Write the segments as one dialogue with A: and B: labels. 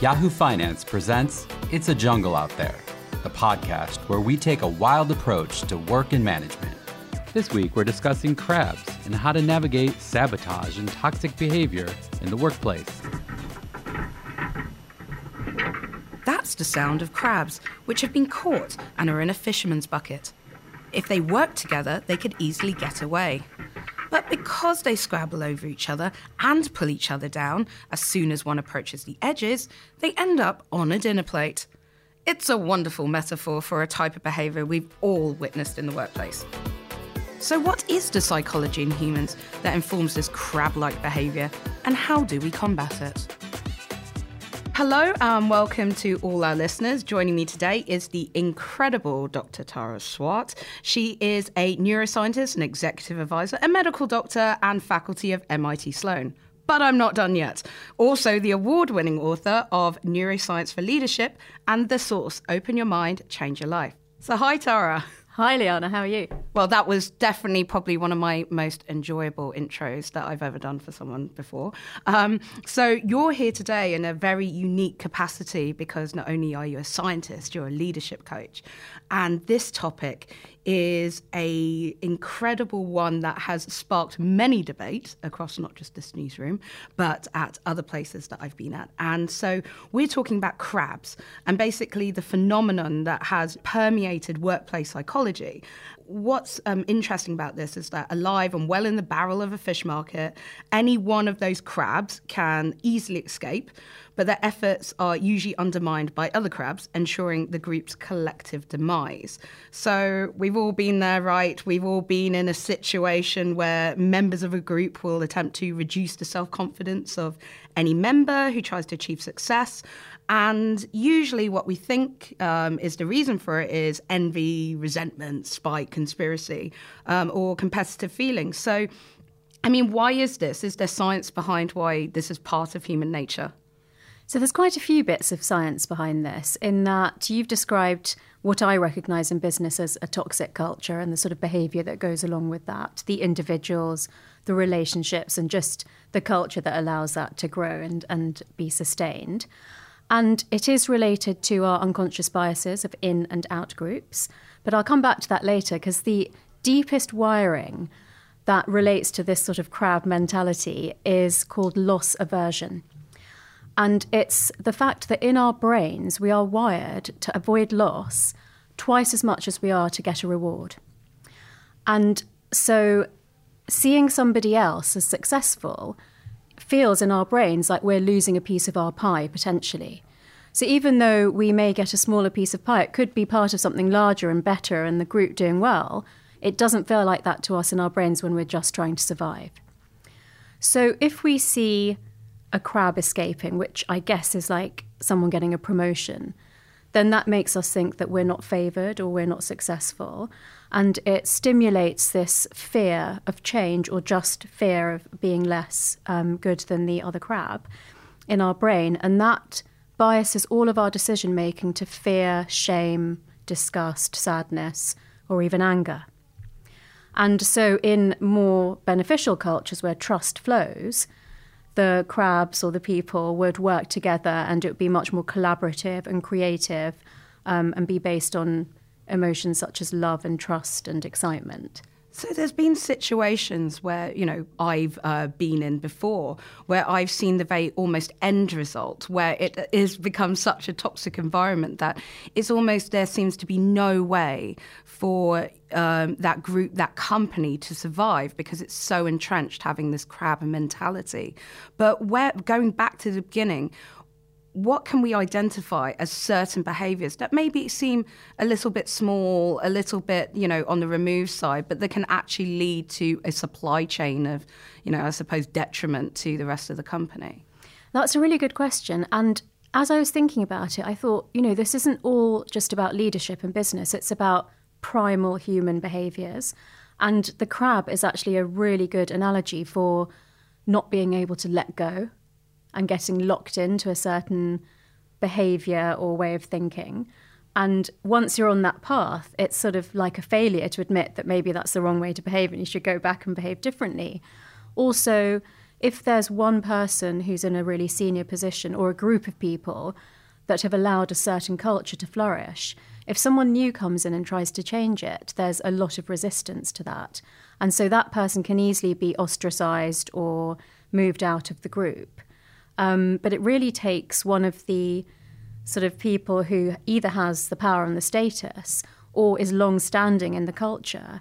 A: Yahoo Finance presents It's a Jungle Out There, the podcast where we take a wild approach to work and management. This week, we're discussing crabs and how to navigate sabotage and toxic behavior in the workplace.
B: That's the sound of crabs, which have been caught and are in a fisherman's bucket. If they work together, they could easily get away. But because they scrabble over each other and pull each other down as soon as one approaches the edges, they end up on a dinner plate. It's a wonderful metaphor for a type of behaviour we've all witnessed in the workplace. So what is the psychology in humans that informs this crab-like behaviour, and how do we combat it? Hello and welcome to all our listeners. Joining me today is the incredible Dr. Tara Swart. She is a neuroscientist, an executive advisor, a medical doctor and faculty of MIT Sloan. But I'm not done yet. Also the award-winning author of Neuroscience for Leadership and The Source, Open Your Mind, Change Your Life. So hi, Tara.
C: Hi, Liana. How are you?
B: Well, that was definitely probably one of my most enjoyable intros that I've ever done for someone before. So you're here today in a very unique capacity because not only are you a scientist, you're a leadership coach. And this topic is a incredible one that has sparked many debates across not just this newsroom, but at other places that I've been at. And so we're talking about crabs and basically the phenomenon that has permeated workplace psychology. What's interesting about this is that alive and well in the barrel of a fish market, any one of those crabs can easily escape, but their efforts are usually undermined by other crabs, ensuring the group's collective demise. So we've all been there, right? We've all been in a situation where members of a group will attempt to reduce the self-confidence of any member who tries to achieve success. And usually what we think is the reason for it is envy, resentment, spite, conspiracy, or competitive feelings. So, I mean, why is this? Is there science behind why this is part of human nature?
C: So there's quite a few bits of science behind this, in that you've described what I recognise in business as a toxic culture and the sort of behaviour that goes along with that, the individuals, the relationships, and just the culture that allows that to grow and be sustained. And it is related to our unconscious biases of in and out groups. But I'll come back to that later, because the deepest wiring that relates to this sort of crab mentality is called loss aversion. And it's the fact that in our brains, we are wired to avoid loss twice as much as we are to get a reward. And so seeing somebody else as successful feels in our brains like we're losing a piece of our pie, potentially. So even though we may get a smaller piece of pie, it could be part of something larger and better and the group doing well. It doesn't feel like that to us in our brains when we're just trying to survive. So if we see a crab escaping, which I guess is like someone getting a promotion, then that makes us think that we're not favoured or we're not successful. And it stimulates this fear of change, or just fear of being less good than the other crab in our brain. And that biases all of our decision-making to fear, shame, disgust, sadness, or even anger. And so in more beneficial cultures where trust flows, the crabs or the people would work together and it would be much more collaborative and creative and be based on emotions such as love and trust and excitement.
B: So there's been situations where, you know, I've been in before, where I've seen the very almost end result, where it has become such a toxic environment that it's almost, there seems to be no way for that group, that company to survive because it's so entrenched having this crab mentality. But going back to the beginning, what can we identify as certain behaviours that maybe seem a little bit small, a little bit, you know, on the remove side, but that can actually lead to a supply chain of, you know, I suppose, detriment to the rest of the company?
C: That's a really good question. And as I was thinking about it, I thought, you know, this isn't all just about leadership and business. It's about primal human behaviours. And the crab is actually a really good analogy for not being able to let go and getting locked into a certain behaviour or way of thinking. And once you're on that path, it's sort of like a failure to admit that maybe that's the wrong way to behave and you should go back and behave differently. Also, if there's one person who's in a really senior position or a group of people that have allowed a certain culture to flourish, if someone new comes in and tries to change it, there's a lot of resistance to that. And so that person can easily be ostracized or moved out of the group. But it really takes one of the sort of people who either has the power and the status or is long-standing in the culture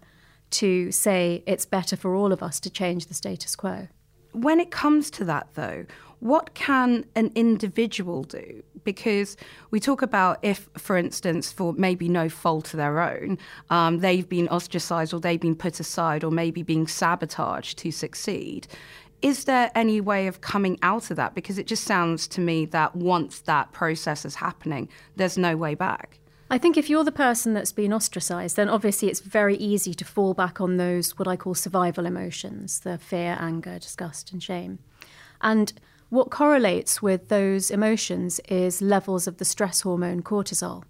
C: to say it's better for all of us to change the status quo.
B: When it comes to that, though, what can an individual do? Because we talk about if, for instance, for maybe no fault of their own, they've been ostracized or they've been put aside or maybe being sabotaged to succeed. Is there any way of coming out of that? Because it just sounds to me that once that process is happening, there's no way back.
C: I think if you're the person that's been ostracised, then obviously it's very easy to fall back on those, what I call survival emotions, the fear, anger, disgust, and shame. And what correlates with those emotions is levels of the stress hormone cortisol.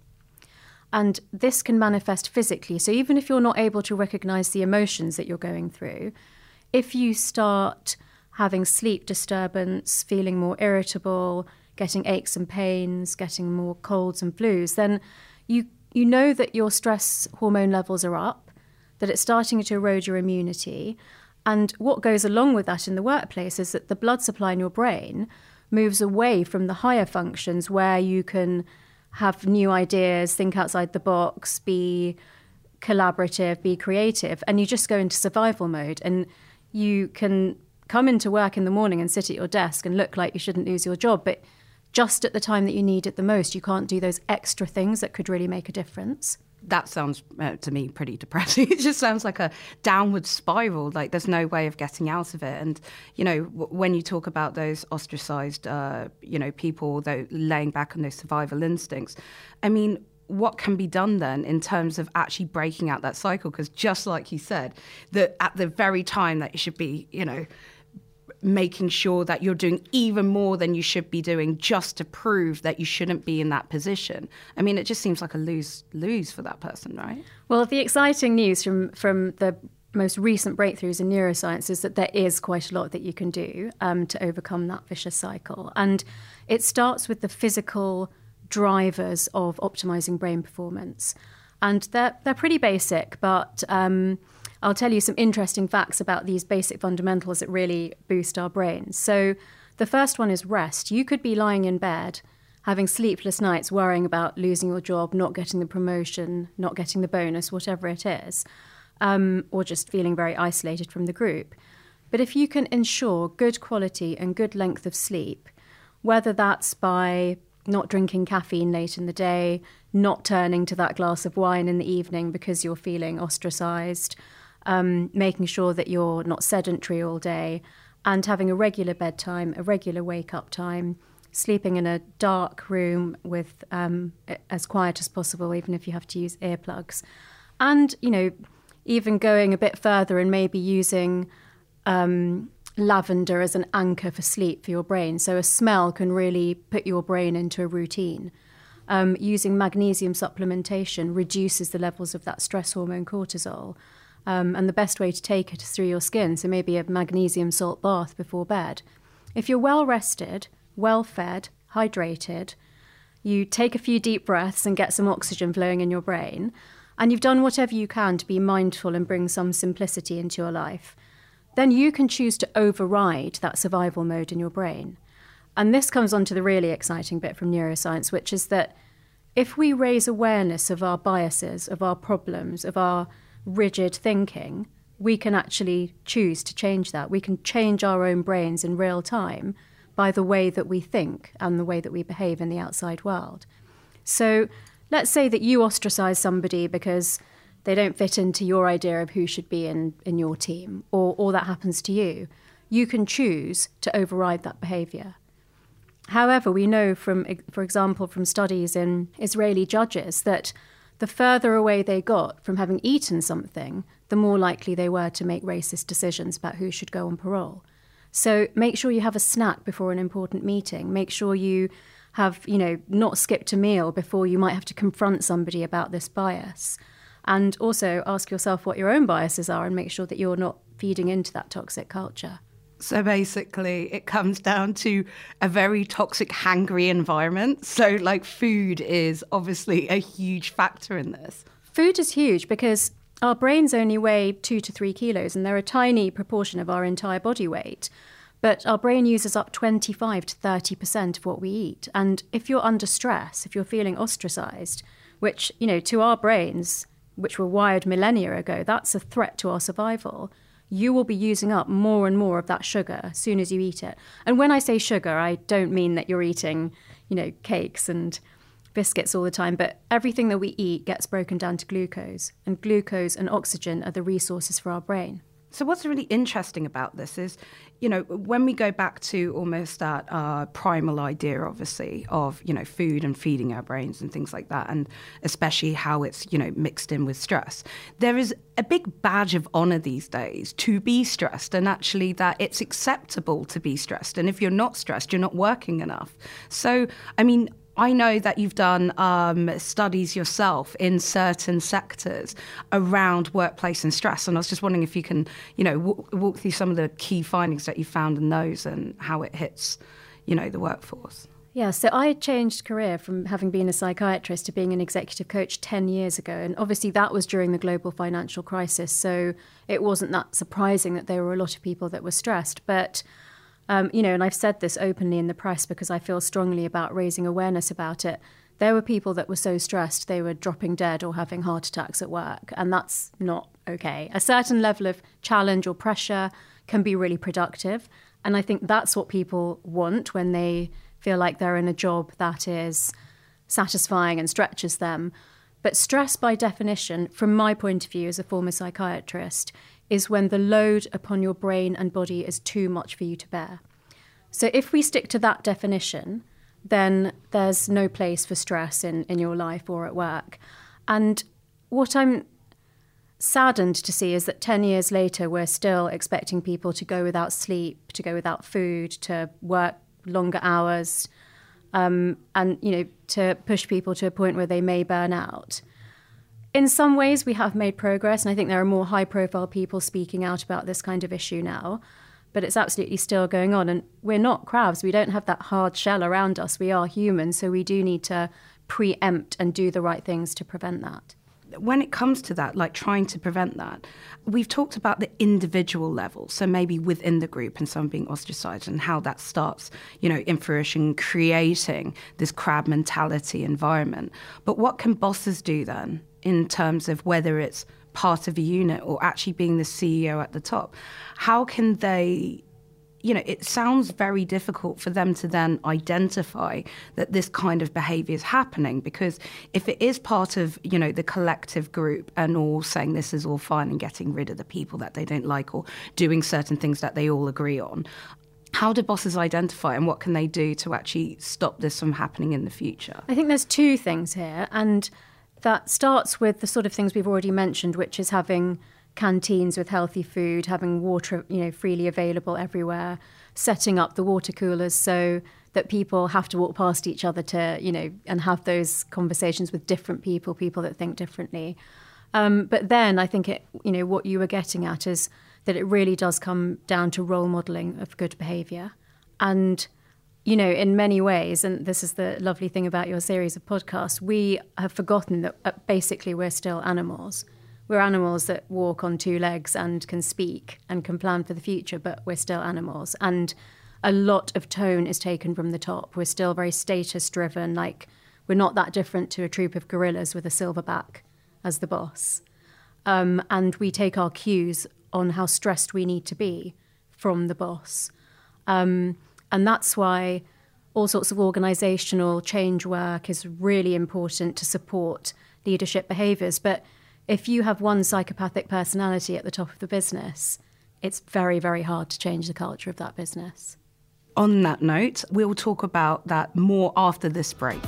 C: And this can manifest physically. So even if you're not able to recognize the emotions that you're going through, if you start having sleep disturbance, feeling more irritable, getting aches and pains, getting more colds and flus, then you know that your stress hormone levels are up, that it's starting to erode your immunity. And what goes along with that in the workplace is that the blood supply in your brain moves away from the higher functions where you can have new ideas, think outside the box, be collaborative, be creative, and you just go into survival mode. And you can come into work in the morning and sit at your desk and look like you shouldn't lose your job, but just at the time that you need it the most, you can't do those extra things that could really make a difference.
B: That sounds, to me, pretty depressing. It just sounds like a downward spiral, like there's no way of getting out of it. And, you know, when you talk about those ostracized, people though laying back on those survival instincts, I mean, what can be done then in terms of actually breaking out that cycle? Because just like you said, that at the very time that you should be, making sure that you're doing even more than you should be doing just to prove that you shouldn't be in that position. I mean, it just seems like a lose-lose for that person, right?
C: Well, the exciting news from the most recent breakthroughs in neuroscience is that there is quite a lot that you can do to overcome that vicious cycle. And it starts with the physical drivers of optimizing brain performance. And they're pretty basic, but I'll tell you some interesting facts about these basic fundamentals that really boost our brains. So the first one is rest. You could be lying in bed, having sleepless nights, worrying about losing your job, not getting the promotion, not getting the bonus, whatever it is, or just feeling very isolated from the group. But if you can ensure good quality and good length of sleep, whether that's by not drinking caffeine late in the day, not turning to that glass of wine in the evening because you're feeling ostracized, making sure that you're not sedentary all day, and having a regular bedtime, a regular wake-up time, sleeping in a dark room with as quiet as possible, even if you have to use earplugs. And, even going a bit further and maybe using lavender as an anchor for sleep for your brain. So a smell can really put your brain into a routine. Using magnesium supplementation reduces the levels of that stress hormone cortisol. And the best way to take it is through your skin, so maybe a magnesium salt bath before bed. If you're well rested, well fed, hydrated, you take a few deep breaths and get some oxygen flowing in your brain, and you've done whatever you can to be mindful and bring some simplicity into your life, then you can choose to override that survival mode in your brain. And this comes on to the really exciting bit from neuroscience, which is that if we raise awareness of our biases, of our problems, of our rigid thinking, we can actually choose to change that. We can change our own brains in real time by the way that we think and the way that we behave in the outside world. So let's say that you ostracize somebody because they don't fit into your idea of who should be in your team, or that happens to you. You can choose to override that behavior. However, we know for example, from studies in Israeli judges that the further away they got from having eaten something, the more likely they were to make racist decisions about who should go on parole. So make sure you have a snack before an important meeting. Make sure you have, not skipped a meal before you might have to confront somebody about this bias. And also ask yourself what your own biases are and make sure that you're not feeding into that toxic culture.
B: So basically, it comes down to a very toxic, hangry environment. So, like, food is obviously a huge factor in this.
C: Food is huge because our brains only weigh 2 to 3 kilos, and they're a tiny proportion of our entire body weight. But our brain uses up 25 to 30% of what we eat. And if you're under stress, if you're feeling ostracized, which, you know, to our brains, which were wired millennia ago, that's a threat to our survival, you will be using up more and more of that sugar as soon as you eat it. And when I say sugar, I don't mean that you're eating, you know, cakes and biscuits all the time, but everything that we eat gets broken down to glucose, and glucose and oxygen are the resources for our brain.
B: So what's really interesting about this is, you know, when we go back to almost that primal idea, obviously, of, you know, food and feeding our brains and things like that, and especially how it's, you know, mixed in with stress, there is a big badge of honor these days to be stressed, and actually that it's acceptable to be stressed. And if you're not stressed, you're not working enough. So, I mean, I know that you've done studies yourself in certain sectors around workplace and stress, and I was just wondering if you can, you know, walk through some of the key findings that you found in those and how it hits, you know, the workforce.
C: Yeah, so I changed career from having been a psychiatrist to being an executive coach 10 years ago, and obviously that was during the global financial crisis, so it wasn't that surprising that there were a lot of people that were stressed, but you know, and I've said this openly in the press because I feel strongly about raising awareness about it. There were people that were so stressed they were dropping dead or having heart attacks at work, and that's not okay. A certain level of challenge or pressure can be really productive, and I think that's what people want when they feel like they're in a job that is satisfying and stretches them. But stress, by definition, from my point of view as a former psychiatrist, is when the load upon your brain and body is too much for you to bear. So if we stick to that definition, then there's no place for stress in your life or at work. And what I'm saddened to see is that 10 years later, we're still expecting people to go without sleep, to go without food, to work longer hours, and, you know, to push people to a point where they may burn out. In some ways, we have made progress, and I think there are more high-profile people speaking out about this kind of issue now, but it's absolutely still going on. And we're not crabs. We don't have that hard shell around us. We are human, so we do need to preempt and do the right things to prevent that.
B: When it comes to that, like trying to prevent that, we've talked about the individual level, so maybe within the group and someone being ostracized and how that starts, you know, in fruition, creating this crab mentality environment. But what can bosses do then in terms of whether it's part of a unit or actually being the CEO at the top? How can they, you know, it sounds very difficult for them to then identify that this kind of behavior is happening, because if it is part of, you know, the collective group and all saying this is all fine and getting rid of the people that they don't like or doing certain things that they all agree on, how do bosses identify and what can they do to actually stop this from happening in the future?
C: I think there's two things here, and that starts with the sort of things we've already mentioned, which is having canteens with healthy food, having water, you know, freely available everywhere, setting up the water coolers so that people have to walk past each other to, you know, and have those conversations with different people that think differently. But then I think it, you know, what you were getting at is that it really does come down to role modelling of good behaviour. And you know, in many ways, and this is the lovely thing about your series of podcasts, we have forgotten that basically we're still animals. We're animals that walk on 2 legs and can speak and can plan for the future, but we're still animals. And a lot of tone is taken from the top. We're still very status-driven, like we're not that different to a troop of gorillas with a silverback as the boss. And we take our cues on how stressed we need to be from the boss. And that's why all sorts of organisational change work is really important to support leadership behaviours. But if you have one psychopathic personality at the top of the business, it's very, very hard to change the culture of that business.
B: On that note, we'll talk about that more after this break.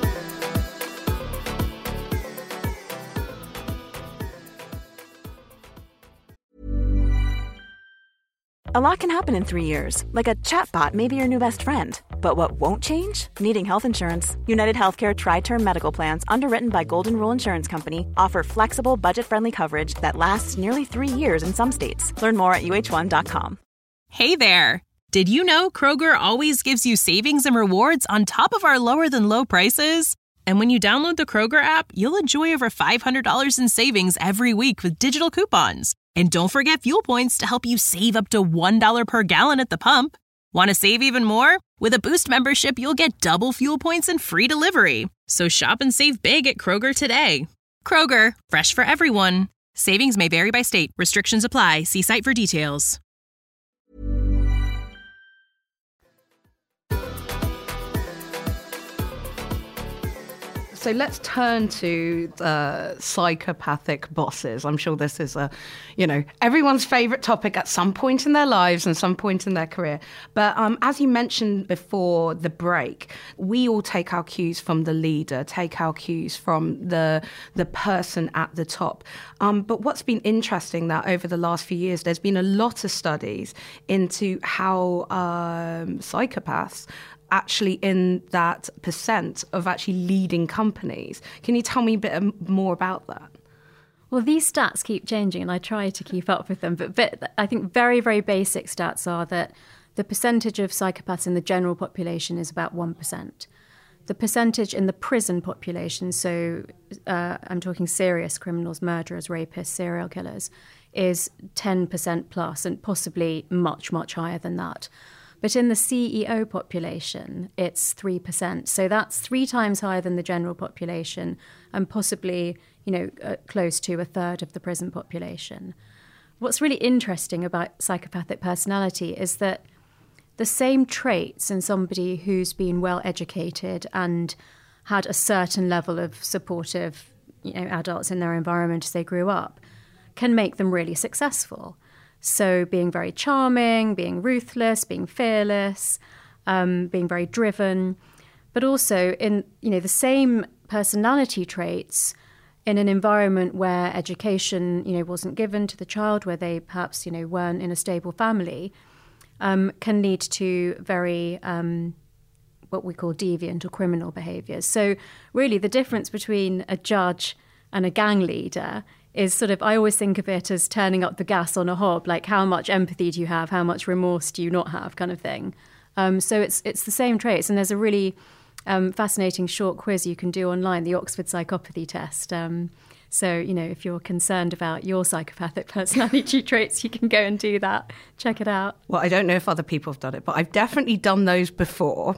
D: A lot can happen in 3 years, like a chatbot may be your new best friend. But what won't change? Needing health insurance. United Healthcare Tri-Term Medical Plans, underwritten by Golden Rule Insurance Company, offer flexible, budget-friendly coverage that lasts nearly 3 years in some states. Learn more at uh1.com.
E: Hey there! Did you know Kroger always gives you savings and rewards on top of our lower-than-low prices? And when you download the Kroger app, you'll enjoy over $500 in savings every week with digital coupons. And don't forget fuel points to help you save up to $1 per gallon at the pump. Want to save even more? With a Boost membership, you'll get double fuel points and free delivery. So shop and save big at Kroger today. Kroger, fresh for everyone. Savings may vary by state. Restrictions apply. See site for details.
B: So let's turn to psychopathic bosses. I'm sure this is everyone's favorite topic at some point in their lives and some point in their career. But as you mentioned before the break, we all take our cues from the leader, take our cues from the person at the top. But what's been interesting that over the last few years, there's been a lot of studies into how psychopaths actually in that percent of actually leading companies. Can you tell me a bit more about that?
C: Well, these stats keep changing and I try to keep up with them. But I think very, very basic stats are that the percentage of psychopaths in the general population is about 1%. The percentage in the prison population, so I'm talking serious criminals, murderers, rapists, serial killers, is 10% plus and possibly much, much higher than that. But in the CEO population, it's 3%. So that's 3 times higher than the general population and possibly, close to a third of the prison population. What's really interesting about psychopathic personality is that the same traits in somebody who's been well educated and had a certain level of supportive, adults in their environment as they grew up can make them really successful. So being very charming, being ruthless, being fearless, being very driven, but also in the same personality traits in an environment where education wasn't given to the child, where they perhaps weren't in a stable family, can lead to very what we call deviant or criminal behaviours. So really the difference between a judge and a gang leader is sort of, I always think of it as turning up the gas on a hob, like how much empathy do you have, how much remorse do you not have, kind of thing. So it's the same traits. And there's a really fascinating short quiz you can do online, the Oxford Psychopathy Test. So, if you're concerned about your psychopathic personality traits, you can go and do that. Check it out.
B: Well, I don't know if other people have done it, but I've definitely done those before.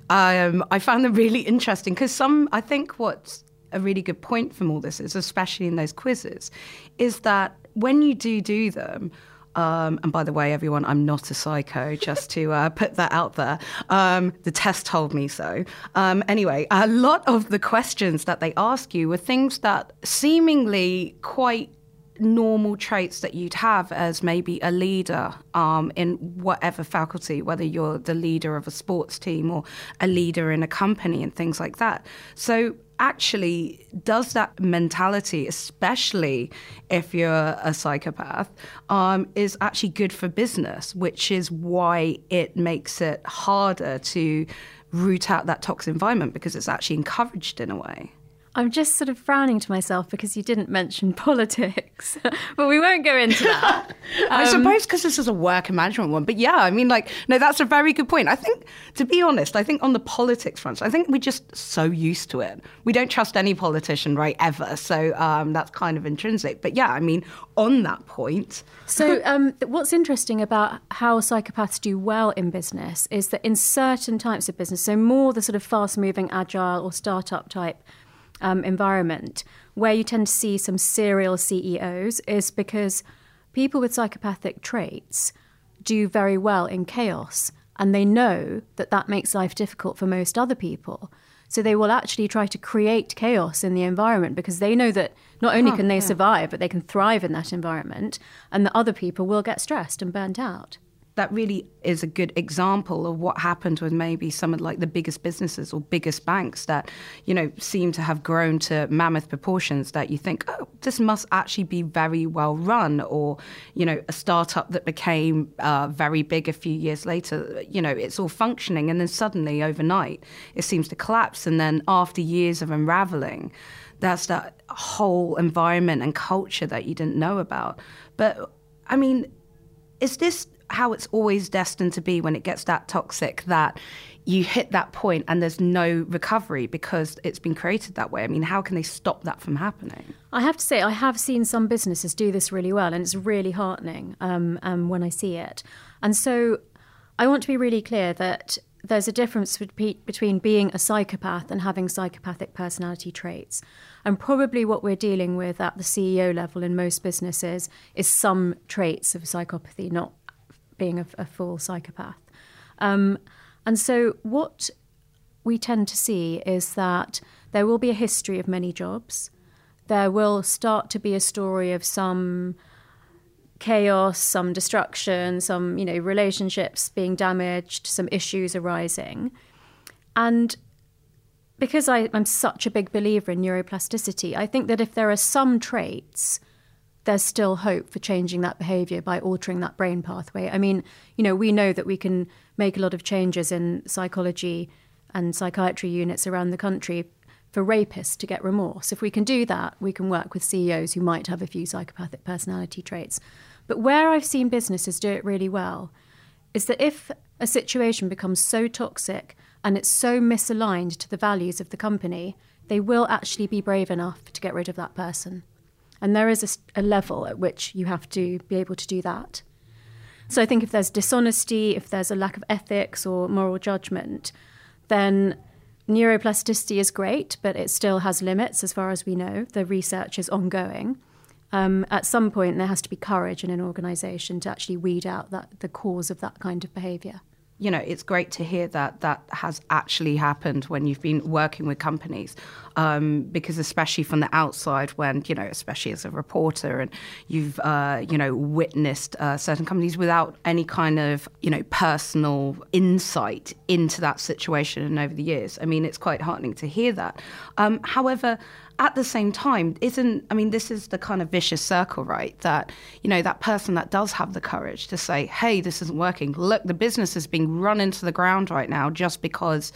B: I found them really interesting because I think what's a really good point from all this is, especially in those quizzes, is that when you do them, and by the way, everyone, I'm not a psycho, just to put that out there. The test told me so. Anyway, a lot of the questions that they ask you were things that seemingly quite normal traits that you'd have as maybe a leader in whatever faculty, whether you're the leader of a sports team or a leader in a company and things like that. So actually, does that mentality, especially if you're a psychopath, is actually good for business, which is why it makes it harder to root out that toxic environment because it's actually encouraged in a way.
C: I'm just sort of frowning to myself because you didn't mention politics, but we won't go into that.
B: I suppose because this is a work and management one. But yeah, no, that's a very good point. I think, to be honest, on the politics front, I think we're just so used to it. We don't trust any politician, right, ever. So that's kind of intrinsic. But yeah, on that point.
C: So what's interesting about how psychopaths do well in business is that in certain types of business, so more the sort of fast-moving, agile or startup type environment, where you tend to see some serial CEOs, is because people with psychopathic traits do very well in chaos, and they know that makes life difficult for most other people. So they will actually try to create chaos in the environment because they know that not only can they survive, but they can thrive in that environment, and that other people will get stressed and burnt out.
B: That really is a good example of what happened with maybe some of the biggest businesses or biggest banks that, seem to have grown to mammoth proportions that you think, oh, this must actually be very well run, or, a startup that became very big a few years later, it's all functioning. And then suddenly overnight it seems to collapse. And then after years of unraveling, that's that whole environment and culture that you didn't know about. But is this how it's always destined to be when it gets that toxic, that you hit that point and there's no recovery because it's been created that way? I mean, how can they stop that from happening?
C: I have to say, I have seen some businesses do this really well, and it's really heartening when I see it. And so I want to be really clear that there's a difference between being a psychopath and having psychopathic personality traits. And probably what we're dealing with at the CEO level in most businesses is some traits of psychopathy, not being a full psychopath. And so what we tend to see is that there will be a history of many jobs. There will start to be a story of some chaos, some destruction, some, relationships being damaged, some issues arising. And because I'm such a big believer in neuroplasticity, I think that if there are some traits, there's still hope for changing that behaviour by altering that brain pathway. I mean, we know that we can make a lot of changes in psychology and psychiatry units around the country for rapists to get remorse. If we can do that, we can work with CEOs who might have a few psychopathic personality traits. But where I've seen businesses do it really well is that if a situation becomes so toxic and it's so misaligned to the values of the company, they will actually be brave enough to get rid of that person. And there is a level at which you have to be able to do that. So I think if there's dishonesty, if there's a lack of ethics or moral judgment, then neuroplasticity is great, but it still has limits as far as we know. The research is ongoing. At some point, there has to be courage in an organisation to actually weed out the cause of that kind of behaviour.
B: It's great to hear that that has actually happened when you've been working with companies, because especially from the outside, when, especially as a reporter, and you've, witnessed certain companies without any kind of, personal insight into that situation and over the years. I mean, it's quite heartening to hear that. However, at the same time, this is the kind of vicious circle, right? That, that person that does have the courage to say, hey, this isn't working. Look, the business is being run into the ground right now just because,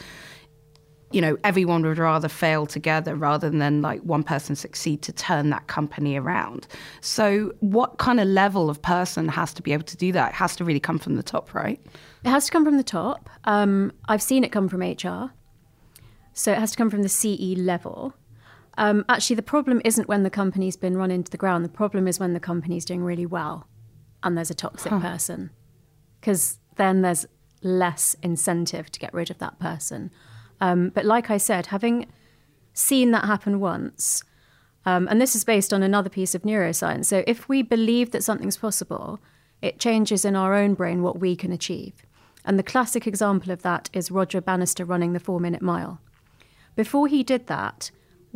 B: everyone would rather fail together rather than like one person succeed to turn that company around. So what kind of level of person has to be able to do that? It has to really come from the top, right?
C: It has to come from the top. I've seen it come from HR. So it has to come from the CE level. Actually, the problem isn't when the company's been run into the ground. The problem is when the company's doing really well and there's a toxic person, because then there's less incentive to get rid of that person. But like I said, having seen that happen once, and this is based on another piece of neuroscience. So if we believe that something's possible, it changes in our own brain what we can achieve. And the classic example of that is Roger Bannister running the 4-minute mile. Before he did that,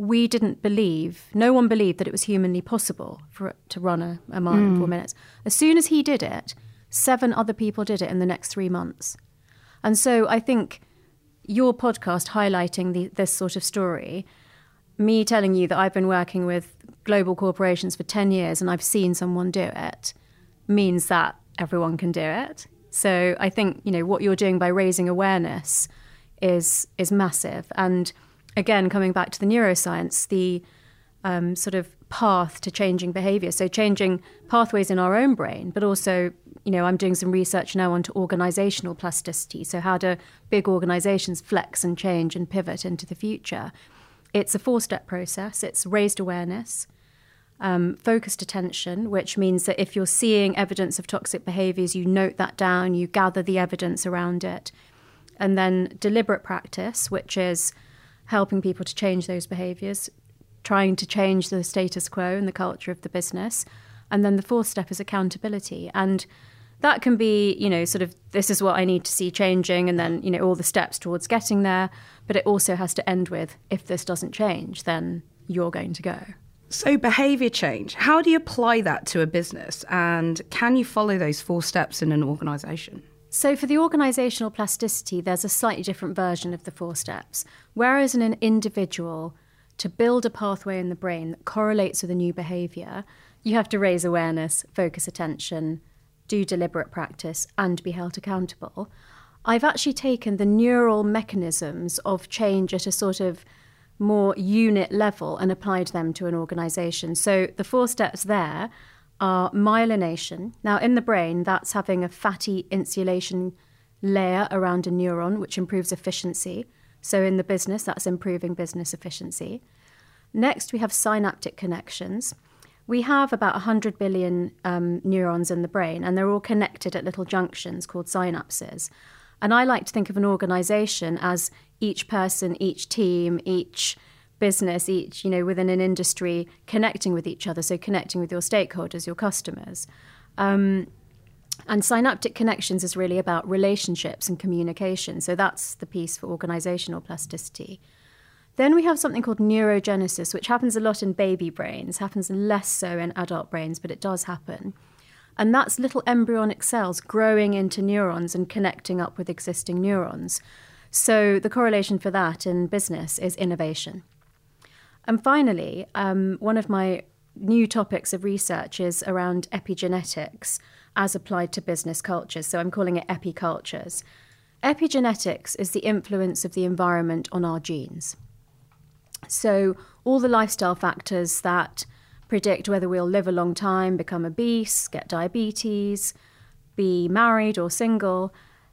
C: no one believed that it was humanly possible for it to run a mile in 4 minutes. As soon as he did it, 7 other people did it in the next 3 months. And so I think your podcast highlighting this sort of story, me telling you that I've been working with global corporations for 10 years and I've seen someone do it, means that everyone can do it. So I think, what you're doing by raising awareness is massive. And again, coming back to the neuroscience, the sort of path to changing behaviour. So changing pathways in our own brain, but also, I'm doing some research now onto organisational plasticity. So how do big organisations flex and change and pivot into the future? It's a 4-step process. It's raised awareness, focused attention, which means that if you're seeing evidence of toxic behaviours, you note that down, you gather the evidence around it. And then deliberate practice, which is helping people to change those behaviours, trying to change the status quo and the culture of the business. And then the 4th step is accountability. And that can be, sort of, this is what I need to see changing, and then, all the steps towards getting there. But it also has to end with, if this doesn't change, then you're going to go.
B: So behaviour change, how do you apply that to a business? And can you follow those 4 steps in an organisation?
C: So for the organisational plasticity, there's a slightly different version of the 4 steps. Whereas in an individual, to build a pathway in the brain that correlates with a new behaviour, you have to raise awareness, focus attention, do deliberate practice, and be held accountable. I've actually taken the neural mechanisms of change at a sort of more unit level and applied them to an organisation. So the 4 steps there are myelination. Now, in the brain, that's having a fatty insulation layer around a neuron, which improves efficiency. So in the business, that's improving business efficiency. Next, we have synaptic connections. We have about 100 billion neurons in the brain, and they're all connected at little junctions called synapses. And I like to think of an organization as each person, each team, each business, each, within an industry connecting with each other, so connecting with your stakeholders, your customers. And synaptic connections is really about relationships and communication. So that's the piece for organizational plasticity. Then we have something called neurogenesis, which happens a lot in baby brains, happens less so in adult brains, but it does happen. And that's little embryonic cells growing into neurons and connecting up with existing neurons. So the correlation for that in business is innovation. And finally, one of my new topics of research is around epigenetics as applied to business cultures. So I'm calling it epicultures. Epigenetics is the influence of the environment on our genes. So all the lifestyle factors that predict whether we'll live a long time, become obese, get diabetes, be married or single,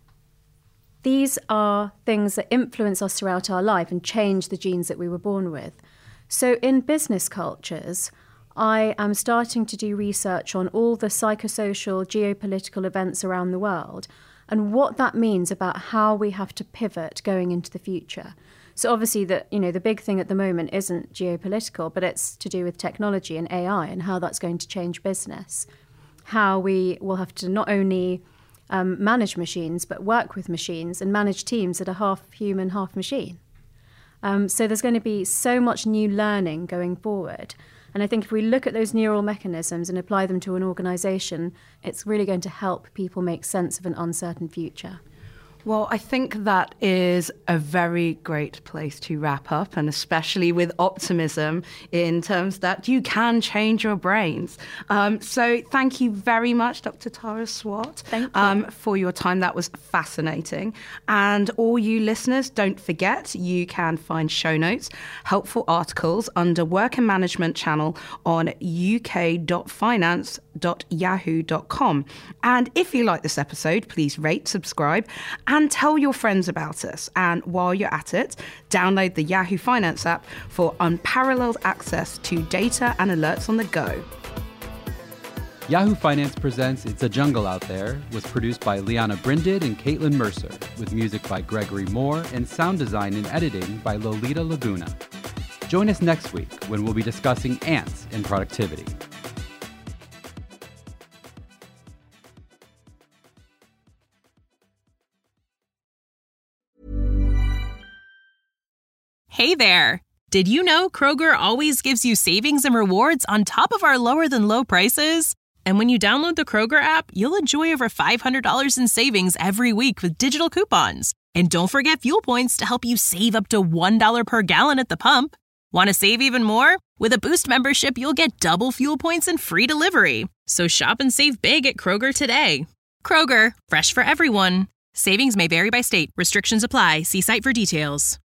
C: these are things that influence us throughout our life and change the genes that we were born with. So in business cultures, I am starting to do research on all the psychosocial, geopolitical events around the world and what that means about how we have to pivot going into the future. So obviously the big thing at the moment isn't geopolitical, but it's to do with technology and AI and how that's going to change business. How we will have to not only manage machines, but work with machines and manage teams that are half human, half machine. So there's going to be so much new learning going forward. And I think if we look at those neural mechanisms and apply them to an organization, it's really going to help people make sense of an uncertain future.
B: Well, I think that is a very great place to wrap up, and especially with optimism in terms that you can change your brains. So thank you very much, Dr. Tara Swart, for your time. That was fascinating. And all you listeners, don't forget, you can find show notes, helpful articles under Work and Management channel on uk.finance.yahoo.com. And if you like this episode, please rate, subscribe, and tell your friends about us. And while you're at it, download the Yahoo Finance app for unparalleled access to data and alerts on the go.
A: Yahoo Finance presents It's a Jungle Out There was produced by Liana Brindid and Caitlin Mercer, with music by Gregory Moore and sound design and editing by Lolita Laguna. Join us next week when we'll be discussing ants and productivity.
E: Hey there! Did you know Kroger always gives you savings and rewards on top of our lower-than-low prices? And when you download the Kroger app, you'll enjoy over $500 in savings every week with digital coupons. And don't forget fuel points to help you save up to $1 per gallon at the pump. Want to save even more? With a Boost membership, you'll get double fuel points and free delivery. So shop and save big at Kroger today. Kroger, fresh for everyone. Savings may vary by state. Restrictions apply. See site for details.